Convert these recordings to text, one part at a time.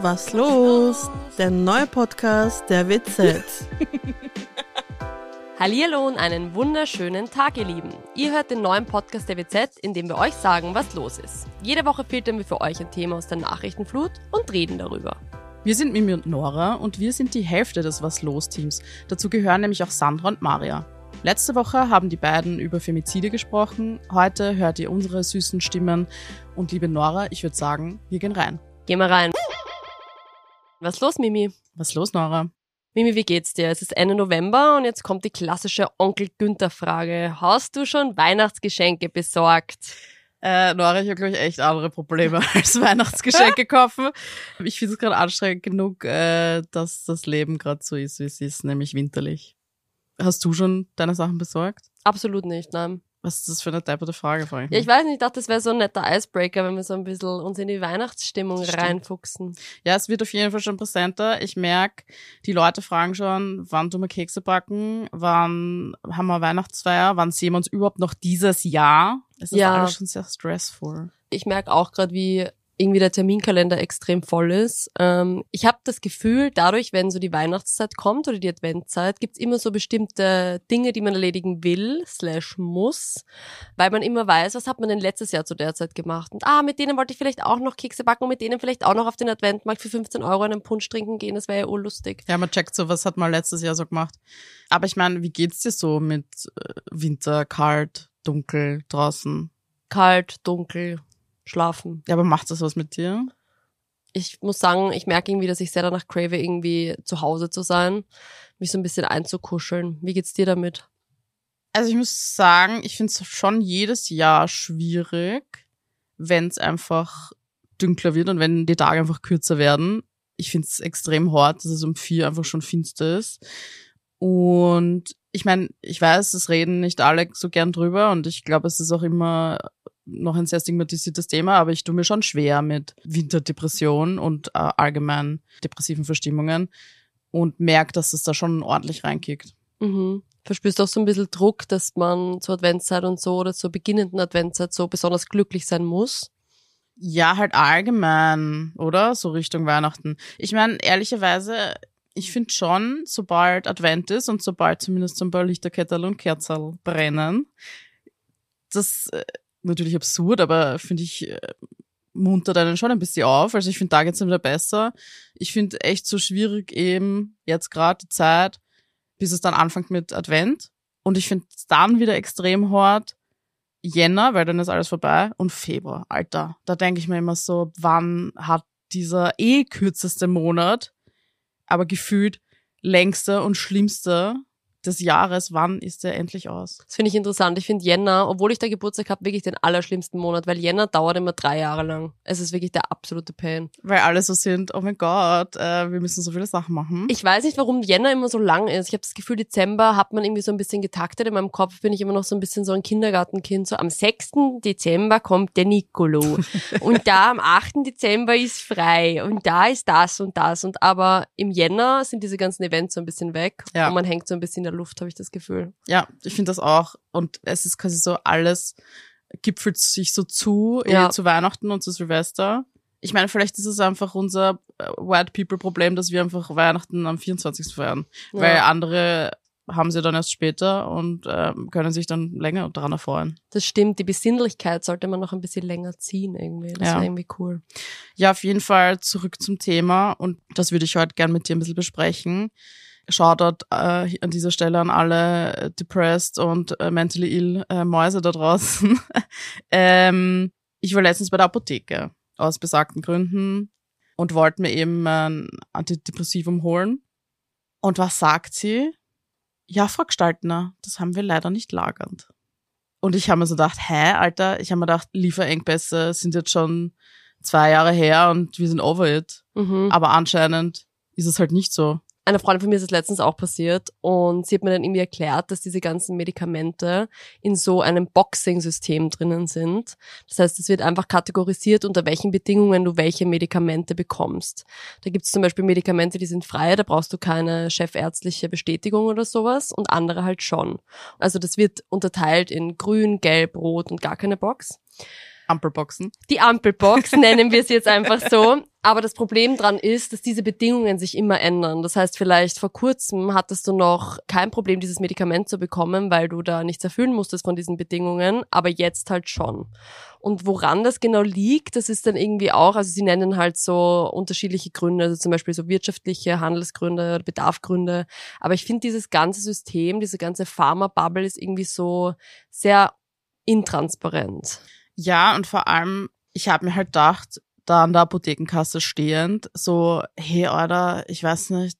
Was los? Der neue Podcast der WZ. Hallihallo und einen wunderschönen Tag, ihr Lieben. Ihr hört den neuen Podcast der WZ, in dem wir euch sagen, was los ist. Jede Woche filtern wir für euch ein Thema aus der Nachrichtenflut und reden darüber. Wir sind Mimi und Nora und wir sind die Hälfte des Was los Teams. Dazu gehören nämlich auch Sandra und Maria. Letzte Woche haben die beiden über Femizide gesprochen. Heute hört ihr unsere süßen Stimmen. Und liebe Nora, ich würde sagen, wir gehen rein. Gehen wir rein. Was los, Mimi? Was los, Nora? Mimi, wie geht's dir? Es ist Ende November und jetzt kommt die klassische Onkel-Günther-Frage. Hast du schon Weihnachtsgeschenke besorgt? Nora, ich habe, glaube ich, echt andere Probleme als Weihnachtsgeschenke kaufen. Ich finde es gerade anstrengend genug, dass das Leben gerade so ist, wie es ist, nämlich winterlich. Hast du schon deine Sachen besorgt? Absolut nicht, nein. Was ist das für eine depperte Frage, frage ich mich. Ja, ich weiß nicht, ich dachte, das wäre so ein netter Icebreaker, wenn wir so ein bisschen uns in die Weihnachtsstimmung reinfuchsen. Ja, es wird auf jeden Fall schon präsenter. Ich merke, die Leute fragen schon, wann tun wir Kekse backen, wann haben wir Weihnachtsfeier, wann sehen wir uns überhaupt noch dieses Jahr. Es ist alles schon sehr stressful. Ich merke auch gerade, wie irgendwie der Terminkalender extrem voll ist. Ich habe das Gefühl, dadurch, wenn so die Weihnachtszeit kommt oder die Adventzeit, gibt's immer so bestimmte Dinge, die man erledigen will, /muss, weil man immer weiß, was hat man denn letztes Jahr zu der Zeit gemacht. Und mit denen wollte ich vielleicht auch noch Kekse backen und mit denen vielleicht auch noch auf den Adventmarkt für 15 € einen Punsch trinken gehen. Das wäre ja urlustig. Ja, man checkt so, was hat man letztes Jahr so gemacht. Aber ich meine, wie geht's dir so mit Winter, kalt, dunkel, draußen? Kalt, dunkel, schlafen. Ja, aber macht das was mit dir? Ich muss sagen, ich merke irgendwie, dass ich sehr danach crave, irgendwie zu Hause zu sein, mich so ein bisschen einzukuscheln. Wie geht's dir damit? Also ich muss sagen, ich finde es schon jedes Jahr schwierig, wenn es einfach dunkler wird und wenn die Tage einfach kürzer werden. Ich finde es extrem hart, dass es um 4 einfach schon finster ist. Und ich meine, ich weiß, es reden nicht alle so gern drüber und ich glaube, es ist auch immer noch ein sehr stigmatisiertes Thema, aber ich tue mir schon schwer mit Winterdepression und allgemein depressiven Verstimmungen und merke, dass es da schon ordentlich reinkickt. Mhm. Verspürst du auch so ein bisschen Druck, dass man zur Adventszeit und so oder zur beginnenden Adventszeit so besonders glücklich sein muss? Ja, halt allgemein, oder? So Richtung Weihnachten. Ich meine, ehrlicherweise, ich finde schon, sobald Advent ist und sobald zumindest so ein paar Lichterketterl und Kerzerl brennen, das natürlich absurd, aber finde ich, muntert einen schon ein bisschen auf. Also ich finde, da geht's dann wieder besser. Ich finde echt so schwierig eben jetzt gerade die Zeit, bis es dann anfängt mit Advent. Und ich finde es dann wieder extrem hart Jänner, weil dann ist alles vorbei. Und Februar, Alter. Da denke ich mir immer so, wann hat dieser kürzeste Monat, aber gefühlt längster und schlimmster des Jahres, wann ist der endlich aus? Das finde ich interessant. Ich finde Jänner, obwohl ich da Geburtstag habe, wirklich den allerschlimmsten Monat, weil Jänner dauert immer 3 Jahre lang. Es ist wirklich der absolute Pain. Weil alle so sind, oh mein Gott, wir müssen so viele Sachen machen. Ich weiß nicht, warum Jänner immer so lang ist. Ich habe das Gefühl, Dezember hat man irgendwie so ein bisschen getaktet. In meinem Kopf bin ich immer noch so ein bisschen so ein Kindergartenkind. So am 6. Dezember kommt der Nicolo. Und da am 8. Dezember ist frei. Und da ist das und das. Und aber im Jänner sind diese ganzen Events so ein bisschen weg. Ja. Und man hängt so ein bisschen in der Luft, habe ich das Gefühl. Ja, ich finde das auch. Und es ist quasi so, alles gipfelt sich so zu Weihnachten und zu Silvester. Ich meine, vielleicht ist es einfach unser White People Problem, dass wir einfach Weihnachten am 24. feiern. Ja. Weil andere haben sie dann erst später und können sich dann länger daran erfreuen. Das stimmt, die Besinnlichkeit sollte man noch ein bisschen länger ziehen irgendwie. Das wäre irgendwie cool. Ja, auf jeden Fall zurück zum Thema und das würde ich heute gern mit dir ein bisschen besprechen. Shoutout an dieser Stelle an alle depressed und mentally ill Mäuse da draußen. Ich war letztens bei der Apotheke aus besagten Gründen und wollte mir eben ein Antidepressivum holen. Und was sagt sie? Ja, Frau Gestaltner, das haben wir leider nicht lagernd. Und ich habe mir so gedacht, Alter, ich habe mir gedacht, Lieferengpässe sind jetzt schon 2 Jahre her und wir sind over it. Mhm. Aber anscheinend ist es halt nicht so. Einer Freundin von mir ist es letztens auch passiert und sie hat mir dann irgendwie erklärt, dass diese ganzen Medikamente in so einem Boxing-System drinnen sind. Das heißt, es wird einfach kategorisiert, unter welchen Bedingungen du welche Medikamente bekommst. Da gibt es zum Beispiel Medikamente, die sind frei, da brauchst du keine chefärztliche Bestätigung oder sowas und andere halt schon. Also das wird unterteilt in grün, gelb, rot und gar keine Box. Ampelboxen. Die Ampelbox nennen wir es jetzt einfach so. Aber das Problem dran ist, dass diese Bedingungen sich immer ändern. Das heißt, vielleicht vor kurzem hattest du noch kein Problem, dieses Medikament zu bekommen, weil du da nichts erfüllen musstest von diesen Bedingungen, aber jetzt halt schon. Und woran das genau liegt, das ist dann irgendwie auch, also sie nennen halt so unterschiedliche Gründe, also zum Beispiel so wirtschaftliche, Handelsgründe, Bedarfgründe. Aber ich finde, dieses ganze System, diese ganze Pharma-Bubble ist irgendwie so sehr intransparent. Ja, und vor allem, ich habe mir halt gedacht, da an der Apothekenkasse stehend, so, hey, Alter, ich weiß nicht,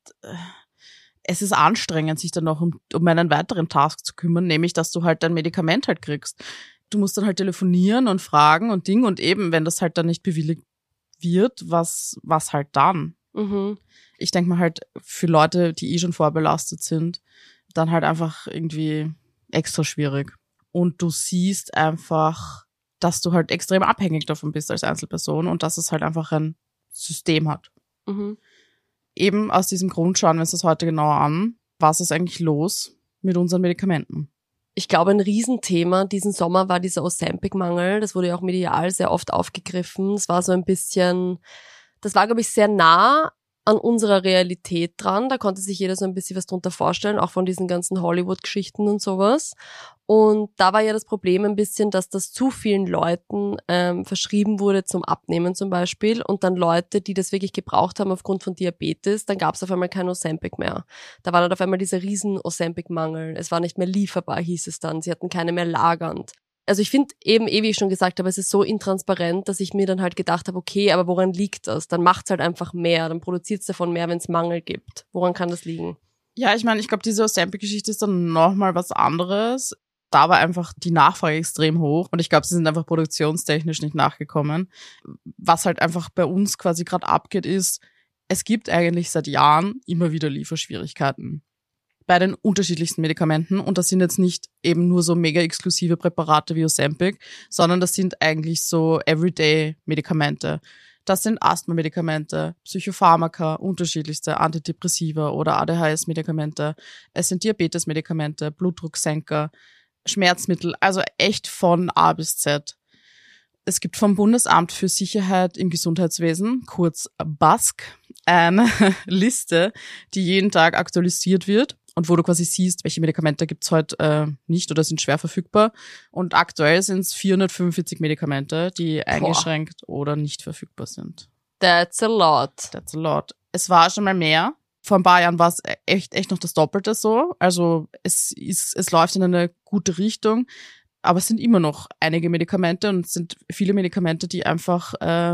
es ist anstrengend, sich dann noch um einen weiteren Task zu kümmern, nämlich, dass du halt dein Medikament halt kriegst. Du musst dann halt telefonieren und fragen und Ding und eben, wenn das halt dann nicht bewilligt wird, was halt dann? Mhm. Ich denke mal halt, für Leute, die schon vorbelastet sind, dann halt einfach irgendwie extra schwierig. Und du siehst einfach, dass du halt extrem abhängig davon bist als Einzelperson und dass es halt einfach ein System hat. Mhm. Eben aus diesem Grund schauen wir uns das heute genauer an. Was ist eigentlich los mit unseren Medikamenten? Ich glaube, ein Riesenthema diesen Sommer war dieser Ozempic-Mangel. Das wurde ja auch medial sehr oft aufgegriffen. Es war so ein bisschen, das war, glaube ich, sehr nah an unserer Realität dran. Da konnte sich jeder so ein bisschen was drunter vorstellen, auch von diesen ganzen Hollywood-Geschichten und sowas. Und da war ja das Problem ein bisschen, dass das zu vielen Leuten verschrieben wurde zum Abnehmen zum Beispiel. Und dann Leute, die das wirklich gebraucht haben aufgrund von Diabetes, dann gab es auf einmal kein Ozempic mehr. Da war dann auf einmal dieser riesen Ozempic-Mangel. Es war nicht mehr lieferbar, hieß es dann. Sie hatten keine mehr lagernd. Also ich finde eben, wie ich schon gesagt habe, es ist so intransparent, dass ich mir dann halt gedacht habe, okay, aber woran liegt das? Dann macht's halt einfach mehr, dann produziert's davon mehr, wenn es Mangel gibt. Woran kann das liegen? Ja, ich meine, ich glaube, diese Ozempic-Geschichte ist dann nochmal was anderes. Da war einfach die Nachfrage extrem hoch und ich glaube, sie sind einfach produktionstechnisch nicht nachgekommen. Was halt einfach bei uns quasi gerade abgeht, ist, es gibt eigentlich seit Jahren immer wieder Lieferschwierigkeiten bei den unterschiedlichsten Medikamenten und das sind jetzt nicht eben nur so mega exklusive Präparate wie Ozempic, sondern das sind eigentlich so Everyday-Medikamente. Das sind Asthma-Medikamente, Psychopharmaka, unterschiedlichste Antidepressiva oder ADHS-Medikamente. Es sind Diabetes-Medikamente, Blutdrucksenker, Schmerzmittel, also echt von A bis Z. Es gibt vom Bundesamt für Sicherheit im Gesundheitswesen, kurz BASG, eine Liste, die jeden Tag aktualisiert wird und wo du quasi siehst, welche Medikamente gibt's heute nicht oder sind schwer verfügbar. Und aktuell sind es 445 Medikamente, die eingeschränkt oder nicht verfügbar sind. That's a lot. That's a lot. Es war schon mal mehr. Vor ein paar Jahren war es echt noch das Doppelte so. Also es läuft in eine gute Richtung. Aber es sind immer noch einige Medikamente und es sind viele Medikamente, die einfach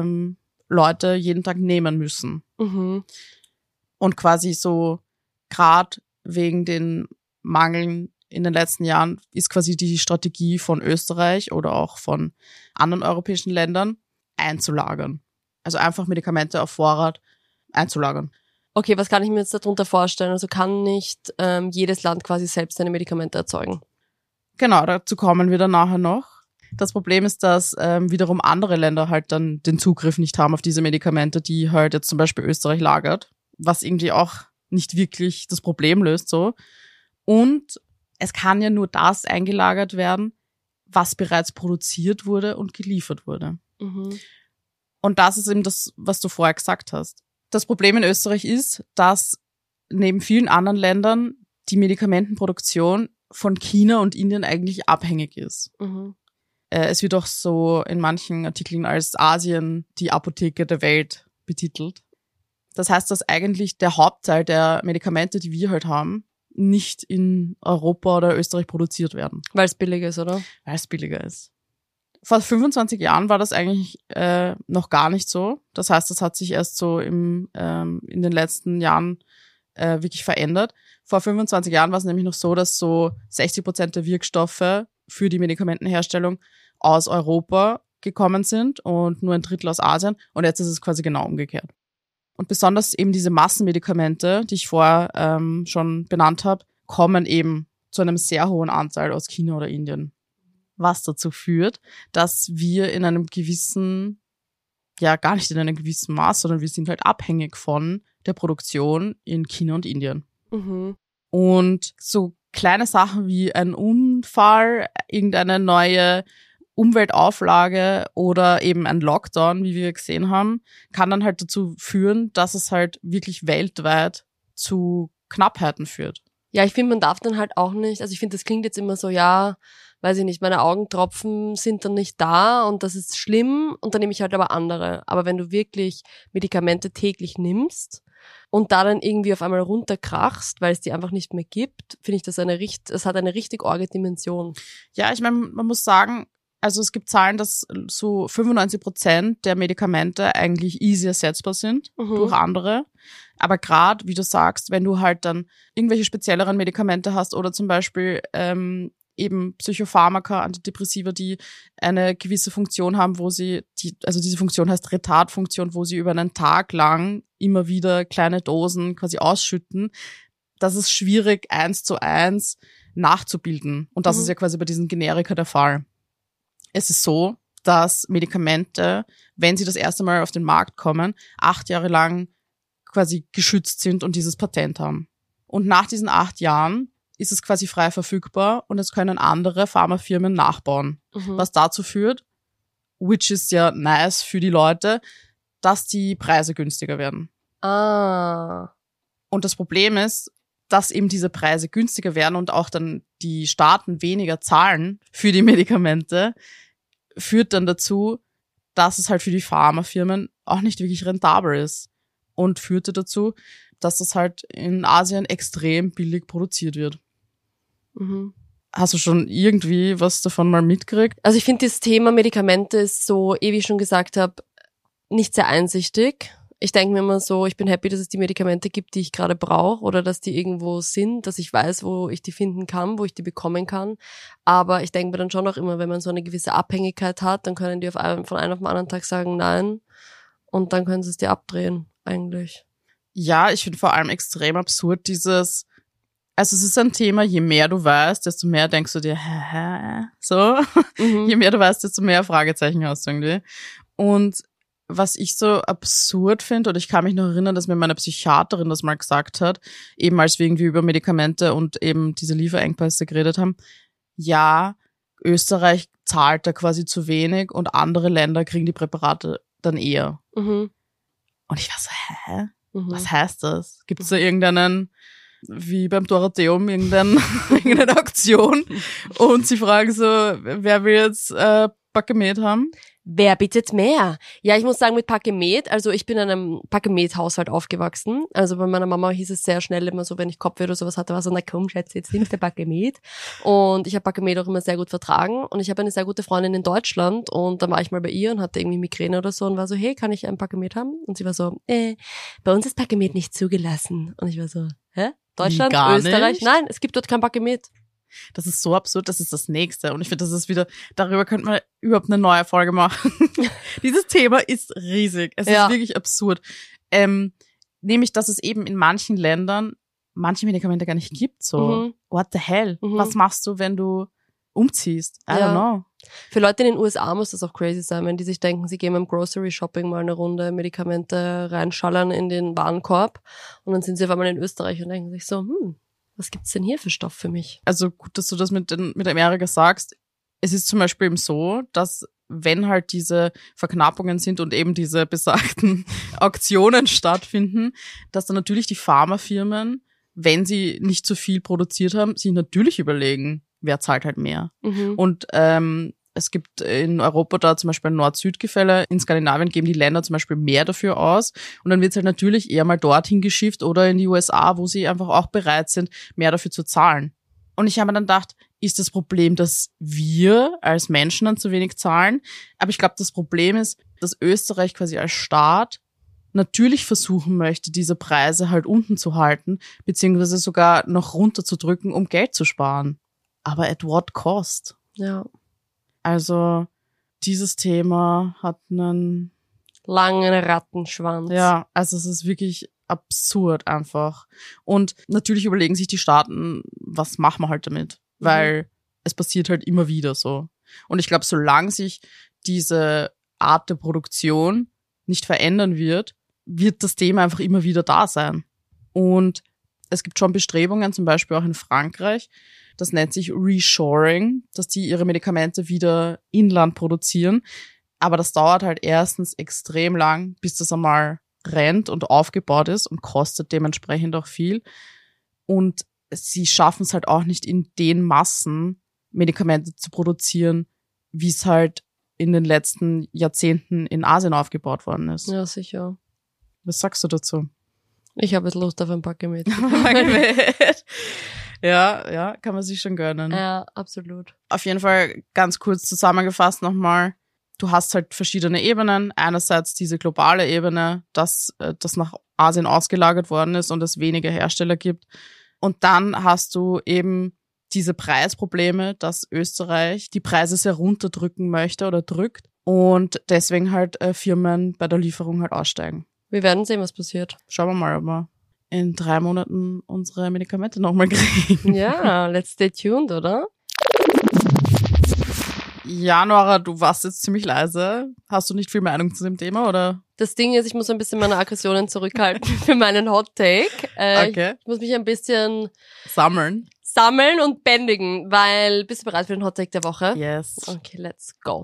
Leute jeden Tag nehmen müssen. Mhm. Und quasi so, gerade wegen den Mangeln in den letzten Jahren, ist quasi die Strategie von Österreich oder auch von anderen europäischen Ländern einzulagern. Also einfach Medikamente auf Vorrat einzulagern. Okay, was kann ich mir jetzt darunter vorstellen? Also kann nicht jedes Land quasi selbst seine Medikamente erzeugen? Genau, dazu kommen wir dann nachher noch. Das Problem ist, dass wiederum andere Länder halt dann den Zugriff nicht haben auf diese Medikamente, die halt jetzt zum Beispiel Österreich lagert, was irgendwie auch nicht wirklich das Problem löst so. Und es kann ja nur das eingelagert werden, was bereits produziert wurde und geliefert wurde. Mhm. Und das ist eben das, was du vorher gesagt hast. Das Problem in Österreich ist, dass neben vielen anderen Ländern die Medikamentenproduktion von China und Indien eigentlich abhängig ist. Mhm. Es wird auch so in manchen Artikeln als Asien die Apotheke der Welt betitelt. Das heißt, dass eigentlich der Hauptteil der Medikamente, die wir halt haben, nicht in Europa oder Österreich produziert werden. Weil es billig ist, oder? Weil es billiger ist. Vor 25 Jahren war das eigentlich noch gar nicht so. Das heißt, das hat sich erst so in den letzten Jahren wirklich verändert. Vor 25 Jahren war es nämlich noch so, dass so 60% der Wirkstoffe für die Medikamentenherstellung aus Europa gekommen sind und nur ein Drittel aus Asien. Und jetzt ist es quasi genau umgekehrt. Und besonders eben diese Massenmedikamente, die ich vorher schon benannt habe, kommen eben zu einem sehr hohen Anteil aus China oder Indien. Was dazu führt, dass wir in einem gewissen, ja gar nicht in einem gewissen Maß, sondern wir sind halt abhängig von der Produktion in China und Indien. Mhm. Und so kleine Sachen wie ein Unfall, irgendeine neue Umweltauflage oder eben ein Lockdown, wie wir gesehen haben, kann dann halt dazu führen, dass es halt wirklich weltweit zu Knappheiten führt. Ja, ich finde, man darf dann halt auch nicht, also ich finde, das klingt jetzt immer so, ja, weiß ich nicht, meine Augentropfen sind dann nicht da und das ist schlimm und dann nehme ich halt aber andere. Aber wenn du wirklich Medikamente täglich nimmst und da dann irgendwie auf einmal runterkrachst, weil es die einfach nicht mehr gibt, finde ich, es hat eine richtig arge Dimension. Ja, ich meine, man muss sagen, also es gibt Zahlen, dass so 95% der Medikamente eigentlich easy ersetzbar sind durch andere. Aber gerade, wie du sagst, wenn du halt dann irgendwelche spezielleren Medikamente hast oder zum Beispiel eben Psychopharmaka, Antidepressiva, die eine gewisse Funktion haben, also diese Funktion heißt Retardfunktion, wo sie über einen Tag lang immer wieder kleine Dosen quasi ausschütten, das ist schwierig 1:1 nachzubilden. Und das ist ja quasi bei diesen Generika der Fall. Es ist so, dass Medikamente, wenn sie das erste Mal auf den Markt kommen, 8 Jahre lang quasi geschützt sind und dieses Patent haben. Und nach diesen 8 Jahren ist es quasi frei verfügbar und es können andere Pharmafirmen nachbauen. Was dazu führt, which is ja nice für die Leute, dass die Preise günstiger werden. Und das Problem ist, dass eben diese Preise günstiger werden und auch dann die Staaten weniger zahlen für die Medikamente, führt dann dazu, dass es halt für die Pharmafirmen auch nicht wirklich rentabel ist. Und führte dazu, dass das halt in Asien extrem billig produziert wird. Hast du schon irgendwie was davon mal mitgekriegt? Also ich finde, das Thema Medikamente ist so, wie ich schon gesagt habe, nicht sehr einsichtig. Ich denke mir immer so, ich bin happy, dass es die Medikamente gibt, die ich gerade brauche oder dass die irgendwo sind, dass ich weiß, wo ich die finden kann, wo ich die bekommen kann. Aber ich denke mir dann schon auch immer, wenn man so eine gewisse Abhängigkeit hat, dann können die von einem auf den anderen Tag sagen nein und dann können sie es dir abdrehen eigentlich. Ja, ich finde vor allem extrem absurd also es ist ein Thema, je mehr du weißt, desto mehr denkst du dir, so. Je mehr du weißt, desto mehr Fragezeichen hast du irgendwie. Und was ich so absurd finde, und ich kann mich noch erinnern, dass mir meine Psychiaterin das mal gesagt hat, eben als wir irgendwie über Medikamente und eben diese Lieferengpässe geredet haben, ja, Österreich zahlt da quasi zu wenig und andere Länder kriegen die Präparate dann eher. Und ich war so, was heißt das? Gibt es da irgendeinen, wie beim Dorotheum, irgendeine Auktion und sie fragen so, wer will jetzt Pakemet haben? Wer bietet mehr? Ja, ich muss sagen, mit Pakemet, also ich bin in einem Pakemet-Haushalt aufgewachsen. Also bei meiner Mama hieß es sehr schnell immer so, wenn ich Kopfweh oder sowas hatte, war so, na komm, Schätze, jetzt nimmst du Pakemet. Und ich habe Pakemet auch immer sehr gut vertragen. Und ich habe eine sehr gute Freundin in Deutschland und dann war ich mal bei ihr und hatte irgendwie Migräne oder so und war so, hey, kann ich ein Pakemet haben? Und sie war so, bei uns ist Pakemet nicht zugelassen. Und ich war so, hä? Deutschland, Gar Österreich? nicht? Nein, es gibt dort kein Pakemet. Das ist so absurd, das ist das Nächste. Und ich finde, das ist wieder, darüber könnte man überhaupt eine neue Folge machen. Dieses Thema ist riesig. Es ist wirklich absurd. Nämlich, dass es eben in manchen Ländern manche Medikamente gar nicht gibt. So, what the hell? Was machst du, wenn du umziehst? I don't know. Für Leute in den USA muss das auch crazy sein, wenn die sich denken, sie gehen beim Grocery Shopping mal eine Runde Medikamente reinschallern in den Warenkorb und dann sind sie auf einmal in Österreich und denken sich so, was gibt's denn hier für Stoff für mich? Also gut, dass du das mit Amerika sagst. Es ist zum Beispiel eben so, dass wenn halt diese Verknappungen sind und eben diese besagten Auktionen stattfinden, dass dann natürlich die Pharmafirmen, wenn sie nicht zu viel produziert haben, sich natürlich überlegen, wer zahlt halt mehr. Und es gibt in Europa da zum Beispiel ein Nord-Süd-Gefälle. In Skandinavien geben die Länder zum Beispiel mehr dafür aus. Und dann wird es halt natürlich eher mal dorthin geschifft oder in die USA, wo sie einfach auch bereit sind, mehr dafür zu zahlen. Und ich habe mir dann gedacht, ist das Problem, dass wir als Menschen dann zu wenig zahlen? Aber ich glaube, das Problem ist, dass Österreich quasi als Staat natürlich versuchen möchte, diese Preise halt unten zu halten, beziehungsweise sogar noch runterzudrücken, um Geld zu sparen. Aber at what cost? Ja. Also dieses Thema hat einen langen Rattenschwanz. Ja, also es ist wirklich absurd einfach. Und natürlich überlegen sich die Staaten, was machen wir halt damit? Weil es passiert halt immer wieder so. Und ich glaube, solange sich diese Art der Produktion nicht verändern wird das Thema einfach immer wieder da sein. Und es gibt schon Bestrebungen, zum Beispiel auch in Frankreich, Das nennt sich Reshoring, dass die ihre Medikamente wieder inland produzieren. Aber das dauert halt erstens extrem lang, bis das einmal rennt und aufgebaut ist und kostet dementsprechend auch viel. Und sie schaffen es halt auch nicht in den Massen, Medikamente zu produzieren, wie es halt in den letzten Jahrzehnten in Asien aufgebaut worden ist. Ja, sicher. Was sagst du dazu? Ich habe jetzt Lust auf ein Paket. Ja, kann man sich schon gönnen. Ja, absolut. Auf jeden Fall ganz kurz zusammengefasst nochmal. Du hast halt verschiedene Ebenen. Einerseits diese globale Ebene, dass das nach Asien ausgelagert worden ist und es weniger Hersteller gibt. Und dann hast du eben diese Preisprobleme, dass Österreich die Preise sehr runterdrücken möchte oder drückt und deswegen halt Firmen bei der Lieferung halt aussteigen. Wir werden sehen, was passiert. Schauen wir mal, ob wir in 3 Monaten unsere Medikamente nochmal kriegen. Ja, let's stay tuned, oder? Ja, Nora, du warst jetzt ziemlich leise. Hast du nicht viel Meinung zu dem Thema, oder? Das Ding ist, ich muss ein bisschen meine Aggressionen zurückhalten für meinen Hot Take. Okay. Ich muss mich ein bisschen Sammeln und bändigen, weil, bist du bereit für den Hot Take der Woche? Yes. Okay, let's go.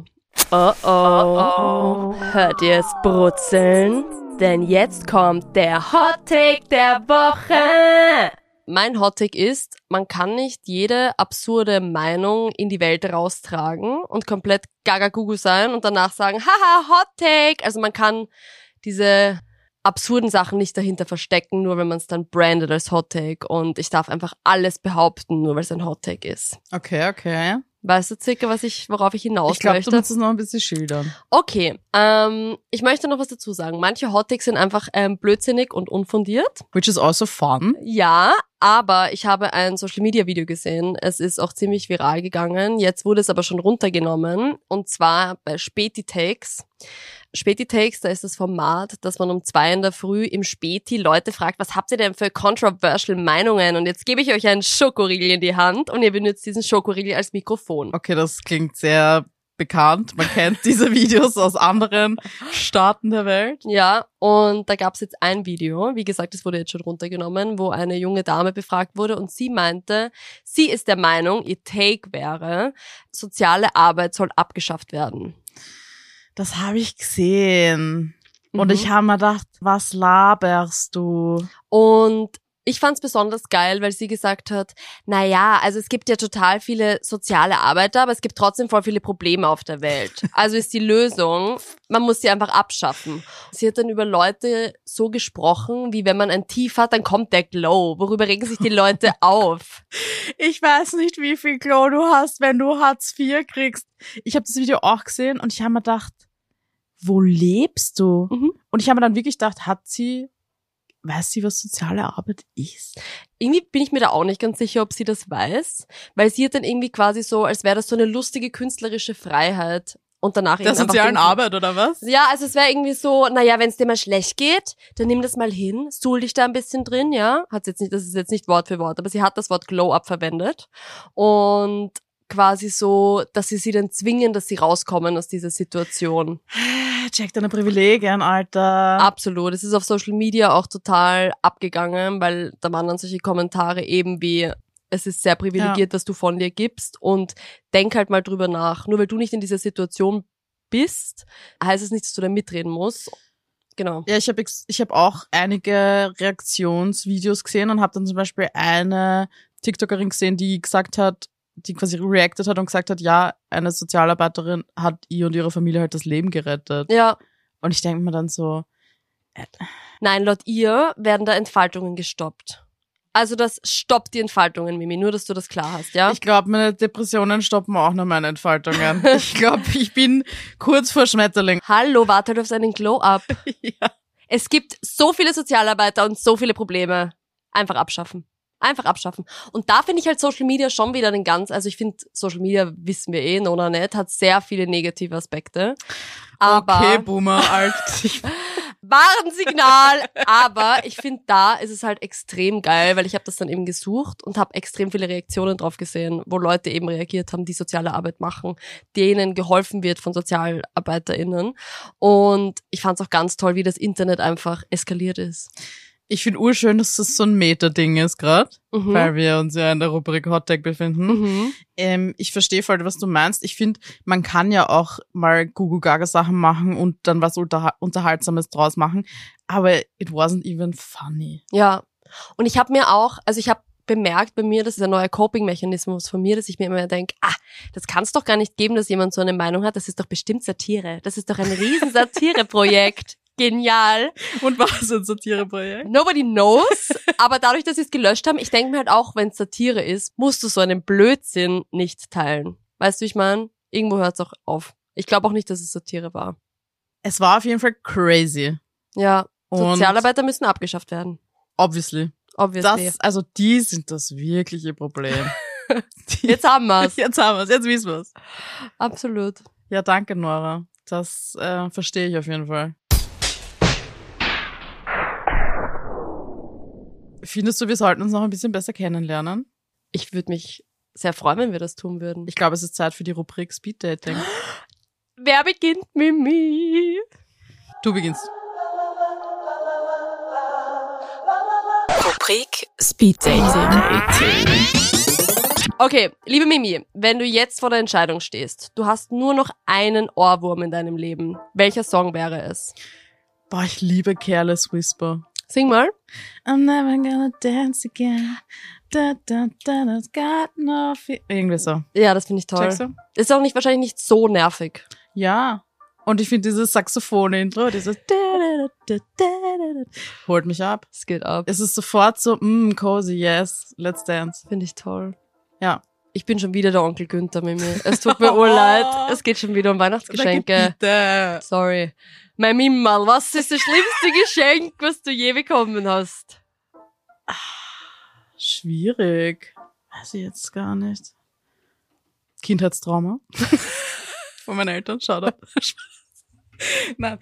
Oh. Hört ihr es brutzeln? Denn jetzt kommt der Hot Take der Woche. Mein Hot Take ist, man kann nicht jede absurde Meinung in die Welt raustragen und komplett gaga-gugu sein und danach sagen, haha, Hot Take. Also man kann diese absurden Sachen nicht dahinter verstecken, nur wenn man es dann brandet als Hot Take. Und ich darf einfach alles behaupten, nur weil es ein Hot Take ist. Okay. Weißt du circa, worauf ich hinaus Ich glaube, möchte? du musst es noch ein bisschen schildern. Okay, ich möchte noch was dazu sagen. Manche Hot Takes sind einfach blödsinnig und unfundiert. Which is also fun. Ja, aber ich habe ein Social-Media-Video gesehen. Es ist auch ziemlich viral gegangen. Jetzt wurde es aber schon runtergenommen. Und zwar bei Späti Takes. Späti Takes, da ist das Format, dass man um 2 in der Früh im Späti Leute fragt, was habt ihr denn für controversial Meinungen? Und jetzt gebe ich euch einen Schokoriegel in die Hand und ihr benutzt diesen Schokoriegel als Mikrofon. Okay, das klingt sehr bekannt. Man kennt diese Videos aus anderen Staaten der Welt. Ja, und da gab's jetzt ein Video, wie gesagt, es wurde jetzt schon runtergenommen, wo eine junge Dame befragt wurde und sie meinte, sie ist der Meinung, ihr Take wäre, soziale Arbeit soll abgeschafft werden. Das habe ich gesehen. Und ich habe mir gedacht, was laberst du? Und ich fand's besonders geil, weil sie gesagt hat, naja, also es gibt ja total viele soziale Arbeiter, aber es gibt trotzdem voll viele Probleme auf der Welt. Also ist die Lösung, man muss sie einfach abschaffen. Sie hat dann über Leute so gesprochen, wie wenn man ein Tief hat, dann kommt der Glow. Worüber regen sich die Leute auf? Ich weiß nicht, wie viel Glow du hast, wenn du Hartz IV kriegst. Ich habe das Video auch gesehen und ich habe mir gedacht, wo lebst du? Und ich habe mir dann wirklich gedacht, weiß sie, was soziale Arbeit ist? Irgendwie bin ich mir da auch nicht ganz sicher, ob sie das weiß, weil sie hat dann irgendwie quasi so, als wäre das so eine lustige künstlerische Freiheit und danach der sozialen Arbeit, oder was? Ja, also es wäre irgendwie so, naja, wenn es dir mal schlecht geht, dann nimm das mal hin, suhl dich da ein bisschen drin, ja. Das ist jetzt nicht Wort für Wort, aber sie hat das Wort Glow-Up verwendet und quasi so, dass sie dann zwingen, dass sie rauskommen aus dieser Situation. Check deine Privilegien, Alter. Absolut. Es ist auf Social Media auch total abgegangen, weil da waren dann solche Kommentare eben wie, es ist sehr privilegiert, was du von dir gibst und denk halt mal drüber nach. Nur weil du nicht in dieser Situation bist, heißt es nicht, dass du da mitreden musst. Genau. Ja, ich hab auch einige Reaktionsvideos gesehen und habe dann zum Beispiel eine TikTokerin gesehen, die quasi reacted hat und gesagt hat, ja, eine Sozialarbeiterin hat ihr und ihre Familie halt das Leben gerettet. Ja. Und ich denke mir dann so, nein, laut ihr werden da Entfaltungen gestoppt. Also das stoppt die Entfaltungen, Mimi, nur dass du das klar hast, ja? Ich glaube, meine Depressionen stoppen auch noch meine Entfaltungen. Ich glaube, ich bin kurz vor Schmetterling. Hallo, warte halt auf seinen Glow-Up. Ja. Es gibt so viele Sozialarbeiter und so viele Probleme. Einfach abschaffen. Und da finde ich halt Social Media schon wieder also ich finde, Social Media, wissen wir oder nicht, hat sehr viele negative Aspekte. Aber okay, Boomer, alt. Warnsignal! Aber ich finde, da ist es halt extrem geil, weil ich habe das dann eben gesucht und habe extrem viele Reaktionen drauf gesehen, wo Leute eben reagiert haben, die soziale Arbeit machen, denen geholfen wird von SozialarbeiterInnen. Und ich fand es auch ganz toll, wie das Internet einfach eskaliert ist. Ich finde urschön, dass das so ein Meta-Ding ist gerade, Mhm. weil wir uns ja in der Rubrik Hot Tag befinden. Mhm. Ich verstehe voll, was du meinst. Ich finde, man kann ja auch mal Gugu-Gaga-Sachen machen und dann was Unterhaltsames draus machen. Aber it wasn't even funny. Ja. Und ich habe mir auch, also ich habe bemerkt bei mir, das ist ein neuer Coping-Mechanismus von mir, dass ich mir immer denke, das kann es doch gar nicht geben, dass jemand so eine Meinung hat. Das ist doch bestimmt Satire. Das ist doch ein riesen Satire-Projekt. Genial. Und was ein Satireprojekt? Nobody knows, aber dadurch, dass sie es gelöscht haben, ich denke mir halt auch, wenn es Satire ist, musst du so einen Blödsinn nicht teilen. Weißt du, ich meine, irgendwo hört es auch auf. Ich glaube auch nicht, dass es Satire war. Es war auf jeden Fall crazy. Ja, Und Sozialarbeiter müssen abgeschafft werden. obviously. Obviously. Die sind das wirkliche Problem. Jetzt haben wir's. Jetzt haben wir's, jetzt wissen wir's. Absolut. Ja, danke, Nora. Das verstehe ich auf jeden Fall. Findest du, wir sollten uns noch ein bisschen besser kennenlernen? Ich würde mich sehr freuen, wenn wir das tun würden. Ich glaube, es ist Zeit für die Rubrik Speed Dating. Wer beginnt, Mimi? Du beginnst. Rubrik Speed Dating. Okay, liebe Mimi, wenn du jetzt vor der Entscheidung stehst, du hast nur noch einen Ohrwurm in deinem Leben. Welcher Song wäre es? Boah, ich liebe Careless Whisper. Sing mal. I'm never gonna dance again. Da, da, da, da, got no fear. Irgendwie so. Ja, das finde ich toll. Checkst du? Ist auch wahrscheinlich nicht so nervig. Ja. Und ich finde dieses Saxophon-Intro, dieses holt mich ab. Es geht ab. Es ist sofort so, cozy, yes, let's dance. Finde ich toll. Ja. Ich bin schon wieder der Onkel Günther, Mimi. Es tut mir leid. Es geht schon wieder um Weihnachtsgeschenke. Bitte. Sorry. Mein Mimmal, was ist das schlimmste Geschenk, was du je bekommen hast? Schwierig. Weiß ich jetzt gar nicht. Kindheitstrauma. Von meinen Eltern, schau Nein.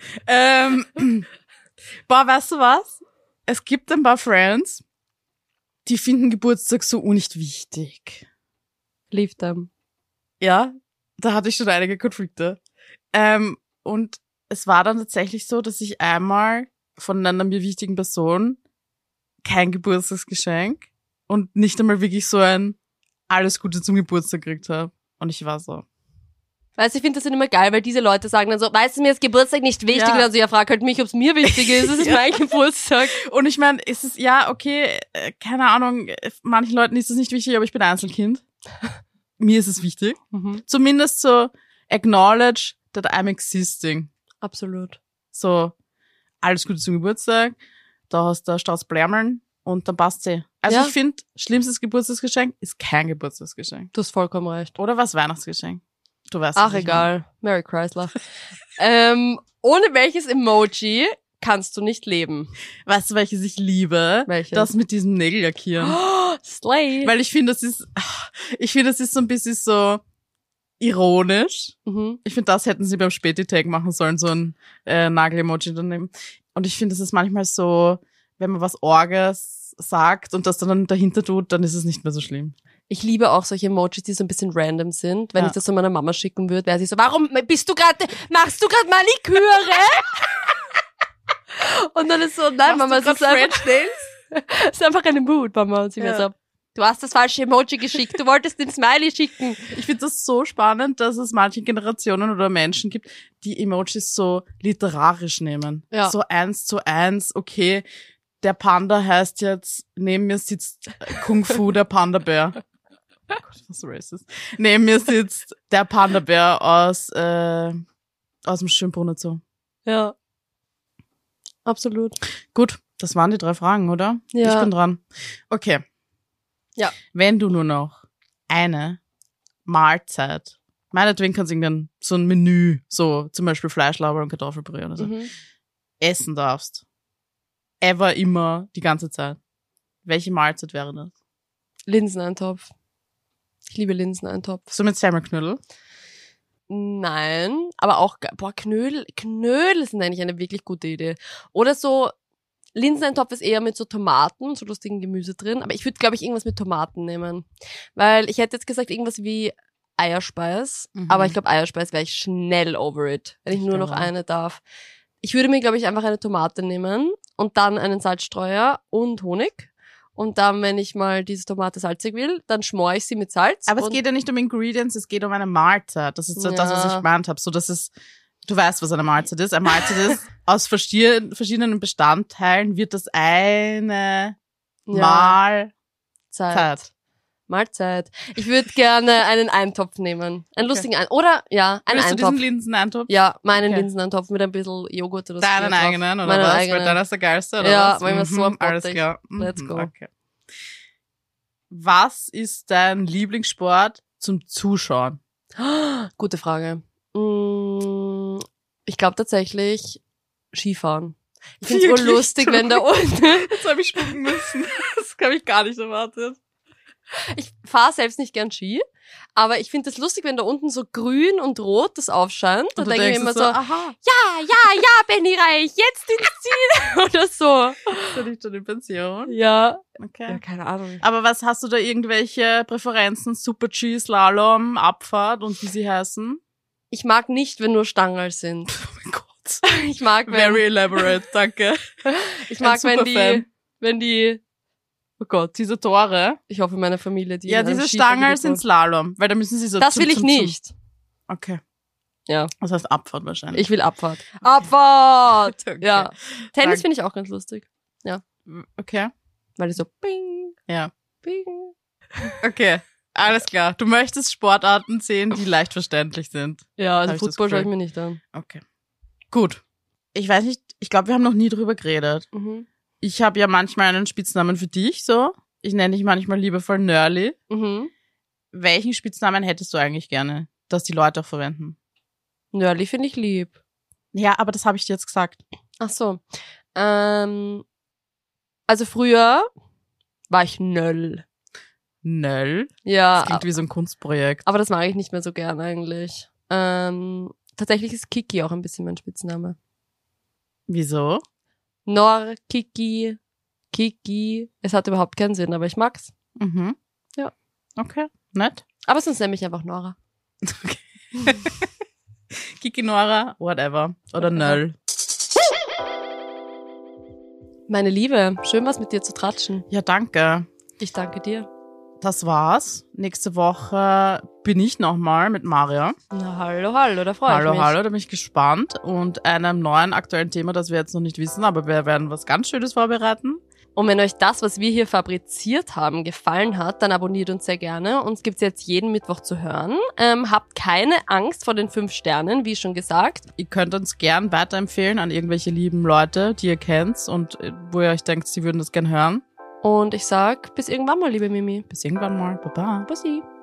Boah, weißt du was? Es gibt ein paar Friends, die finden Geburtstag so nicht wichtig. Leave them. Ja, da hatte ich schon einige Konflikte. Und es war dann tatsächlich so, dass ich einmal von einer mir wichtigen Person kein Geburtstagsgeschenk und nicht einmal wirklich so ein alles Gute zum Geburtstag gekriegt habe. Und ich war so. Weißt du, ich finde das dann immer geil, weil diese Leute sagen dann so, weißt du, mir ist Geburtstag nicht wichtig. Ja. Und dann so, ja, frag halt mich, ob es mir wichtig ist. Es ist mein Geburtstag. Und ich meine, es ist, ja, okay, keine Ahnung, manchen Leuten ist es nicht wichtig, aber ich bin Einzelkind. Mir ist es wichtig. Zumindest so acknowledge that I'm existing. Absolut. So, alles Gute zum Geburtstag, da hast du Strauß Blärmeln und dann passt's eh. Also Ja. ich finde, schlimmstes Geburtstagsgeschenk ist kein Geburtstagsgeschenk. Du hast vollkommen recht. Oder was Weihnachtsgeschenk? Du weißt Ach, was ich meine. egal. Mary Chrysler. Ohne welches Emoji kannst du nicht leben? Weißt du, welches ich liebe? Welches? Das mit diesem Nägellackieren. Oh, Slay. Weil ich finde, das ist so ein bisschen so ironisch. Mhm. Ich finde, das hätten sie beim Späti-Tag machen sollen, so ein Nagel-Emoji daneben. Und ich finde, das ist manchmal so, wenn man was Orges sagt und das dann dahinter tut, dann ist es nicht mehr so schlimm. Ich liebe auch solche Emojis, die so ein bisschen random sind. Wenn Ja. ich das so meiner Mama schicken würde, wäre sie so, warum machst du gerade Maniküre? Und dann ist so, nein, Mama, es ist einfach, es ist einfach eine Mood, Mama. Und sie wäre Ja. so, du hast das falsche Emoji geschickt, du wolltest den Smiley schicken. Ich finde das so spannend, dass es manche Generationen oder Menschen gibt, die Emojis so literarisch nehmen. Ja. So 1:1, okay, der Panda heißt jetzt, neben mir sitzt Kung Fu, der Panda-Bär. Oh Gott, was racist. Neben mir sitzt der Panda-Bär aus dem Schönbrunner Zoo. Ja. Absolut. Gut, das waren die 3 Fragen, oder? Ja. Ich bin dran. Okay. Ja. Wenn du nur noch eine Mahlzeit, meinetwegen kannst du irgendein so ein Menü, so zum Beispiel Fleischlaber und Kartoffelpüree oder so, essen darfst, ever, immer, die ganze Zeit. Welche Mahlzeit wäre das? Linseneintopf. Ich liebe Linseneintopf. So mit Semmelknödel? Nein, aber auch, Knödel sind eigentlich eine wirklich gute Idee. Oder so, Linseneintopf ist eher mit so Tomaten, so lustigen Gemüse drin, aber ich würde, glaube ich, irgendwas mit Tomaten nehmen. Weil ich hätte jetzt gesagt, irgendwas wie Eierspeis, aber ich glaube, Eierspeis wäre ich schnell over it, wenn ich nur noch glaube auch. eine darf. Ich würde mir, glaube ich, einfach eine Tomate nehmen und dann einen Salzstreuer und Honig. Und dann, wenn ich mal diese Tomate salzig will, dann schmore ich sie mit Salz. Aber es geht ja nicht um Ingredients, es geht um eine Mahlzeit. Das ist so das, was ich gemeint habe. So, das ist, du weißt, was eine Mahlzeit ist. Eine Mahlzeit ist, aus verschiedenen Bestandteilen wird das eine Mahlzeit. Mahlzeit. Ich würde gerne einen Eintopf nehmen. Einen lustigen Eintopf. Oder, ja, einen Willst Eintopf. du diesen Linseneintopf? Ja, meinen Linseneintopf mit ein bisschen Joghurt oder so. Deinen drauf. eigenen, oder Meinen was? eigenen. Weil deiner ist der geilste, oder Ja, was? weil wir so am alles Bottich. klar. Let's go. Okay. Was ist dein Lieblingssport zum Zuschauen? Gute Frage. Ich glaube tatsächlich Skifahren. Ich finde es wohl Wirklich? lustig, wenn da unten... Jetzt habe ich spucken müssen. Das habe ich gar nicht erwartet. Ich fahre selbst nicht gern Ski, aber ich finde es lustig, wenn da unten so grün und rot das aufscheint. Da Und du denke ich denkst immer so, so, aha, ja, Benny Reich, jetzt ins Ziel oder so. ist er nicht schon in Pension? Ja, Okay. keine Ahnung. Aber was hast du da irgendwelche Präferenzen? Super-G, Slalom, Abfahrt und wie sie heißen? Ich mag nicht, wenn nur Stangerl sind. Oh mein Gott. Ich mag, wenn, Very elaborate, danke. ich mag, ein Superfan. wenn die, oh Gott, Diese Tore. ich hoffe, meine Familie, die Ja, in einem diese Skiverein Stangen lebt, sind Slalom, weil da müssen sie so das will ich nicht. Okay. Ja, Das heißt Abfahrt wahrscheinlich. ich will Abfahrt. Abfahrt! Okay. Ja. Tennis Dank- finde ich auch ganz lustig. Okay. Weil die so bing, Ja. bing. Okay. Alles klar. Du möchtest Sportarten sehen, die leicht verständlich sind. Ja, also Hab ich das Football schaue ich Gefühl. mir nicht an. Okay. Gut. Ich weiß nicht, ich glaube, wir haben noch nie drüber geredet. Mhm. Ich habe ja manchmal einen Spitznamen für dich, so. Ich nenne dich manchmal liebevoll Nörli. Mhm. Welchen Spitznamen hättest du eigentlich gerne, dass die Leute auch verwenden? Nörli finde ich lieb. Ja, aber das habe ich dir jetzt gesagt. Ach so. Also früher war ich Nöll. Nöll? Ja, Das klingt wie so ein Kunstprojekt. aber das mag ich nicht mehr so gern eigentlich. Tatsächlich ist Kiki auch ein bisschen mein Spitzname. Wieso? Nor, Kiki, Kiki. Es hat überhaupt keinen Sinn, aber ich mag's. Mhm. Ja. Okay, nett. Aber sonst nenne ich einfach Nora. Kiki Nora, whatever. Oder Nöll. Meine Liebe, schön was mit dir zu tratschen. Ja, danke. Ich danke dir. Das war's. Nächste Woche bin ich nochmal mit Maria. Na, hallo, da freue ich mich. Hallo, da bin ich gespannt. Und einem neuen aktuellen Thema, das wir jetzt noch nicht wissen, aber wir werden was ganz Schönes vorbereiten. Und wenn euch das, was wir hier fabriziert haben, gefallen hat, dann abonniert uns sehr gerne. Uns gibt's jetzt jeden Mittwoch zu hören. Habt keine Angst vor den 5 Sternen, wie schon gesagt. Ihr könnt uns gern weiterempfehlen an irgendwelche lieben Leute, die ihr kennt und wo ihr euch denkt, sie würden das gern hören. Und ich sag, bis irgendwann mal, liebe Mimi. Bis irgendwann mal. Baba. Bussi.